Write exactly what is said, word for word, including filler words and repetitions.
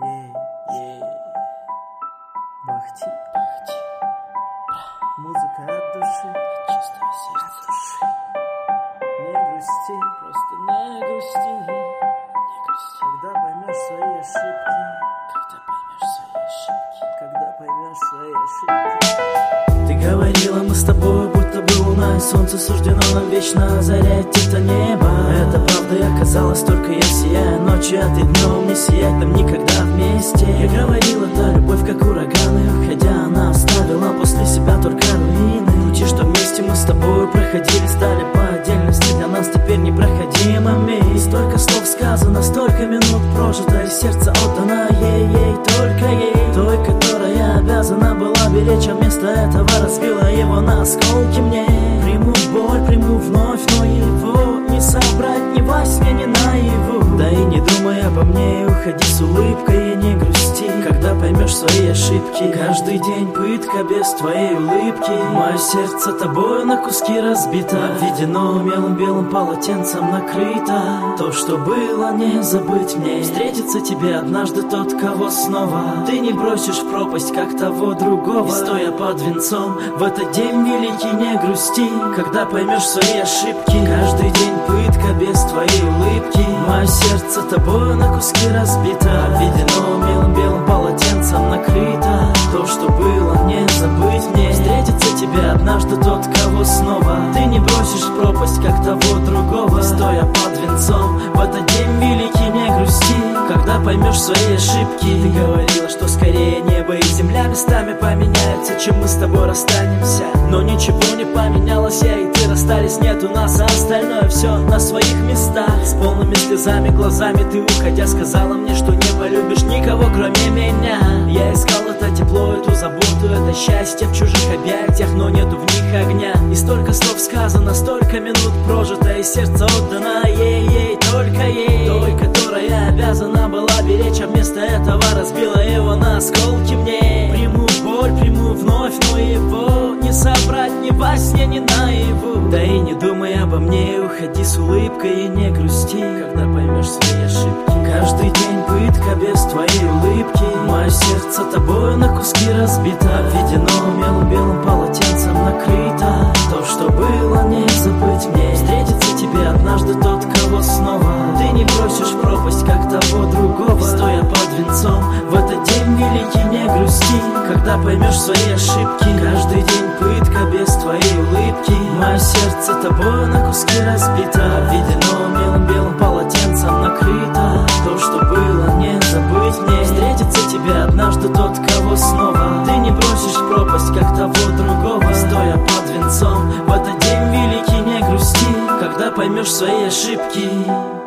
Ей, ей. Бахти, бахти. Музыка от души, от чистого сердца. Не грусти, просто не грусти. Не грусти. Когда поймешь свои ошибки. Когда поймешь свои ошибки. Когда поймешь свои ошибки. Ты говорила, мы с тобой будто бы луна и солнце, суждено нам вечно озарять это небо. Это правда, и оказалось, только я сияю ночью, а ты днем не сиять нам никогда вместе. Я говорила, да, любовь как ураган, и уходя она оставила после себя только руины. Пути, что вместе мы с тобой проходили, стали по отдельности для нас теперь непроходимыми. Столько слов сказано, столько минут прожито, и сердце отдано ей, ей, только ей. Той, которая обязана была беречь, а вместо этого разбила его на осколки мне. Приму боль, приму вновь, но его не собрать ни во сне, ни наяву. Да и не думай обо мне, уходи с улыбкой и не грусти. Когда поймешь свои ошибки, каждый день пытка без твоей улыбки. Мое сердце тобой на куски разбито, обведено мелом белым полотенцем накрыто. То, что было, не забыть мне. Встретится тебе однажды тот, кого снова ты не бросишь в пропасть, как того другого. И стоя под венцом, в этот день великий, не грусти. Когда поймешь свои ошибки, каждый день пытка без твоей улыбки. Мое сердце тобой на куски разбито, обведено мелом белым полотенцем накрыто. То, что было, не забыть мне. Встретится тебе однажды тот, кого снова ты не бросишь в пропасть, как того другого. И стоя под венцом, в этот день великий, не грусти. Когда поймешь свои ошибки. Ты говорила, что скорее небо и земля местами поменяются, чем мы с тобой расстанемся. Но ничего не поменялось, я и ты расстались, нет у нас, а остальное все на своих местах. С полными слезами глазами ты, уходя, сказала мне, что не полюбишь никого, кроме меня. Я искал это тепло, эту заботу, это счастье в чужих объятиях, но нету в них огня. И столько слов сказано, столько минут прожито, и сердце отдано ей, ей, только ей. Той, которая обязана была беречь, а вместо этого разбила его на осколки мне. Приму боль, приму вновь, но его не собрать ни во сне, ни наяву. Да и не думай обо мне, уходи с улыбкой и не грусти. Когда поймешь свои ошибки, каждый день пытка без твоей улыбки. Мое сердце тобой на куски разбито, обведено мелом белым полотенцем накрыто. То, что было, не забыть мне. Встретится тебе однажды тот, кого снова ты не бросишь в пропасть, как того другого. И стоя под венцом, в этот день великий, не грусти. Когда поймешь свои ошибки, каждый день пытка без твоей улыбки. Мое сердце тобой на куски разбито, обведено мелом белым полотенцем накрыто. То, что было, не забыть мне. Встретится тебе однажды тот, кого снова ты не бросишь в пропасть, как того другого. Стоя под венцом, в этот день великий, не грусти. Когда поймешь свои ошибки.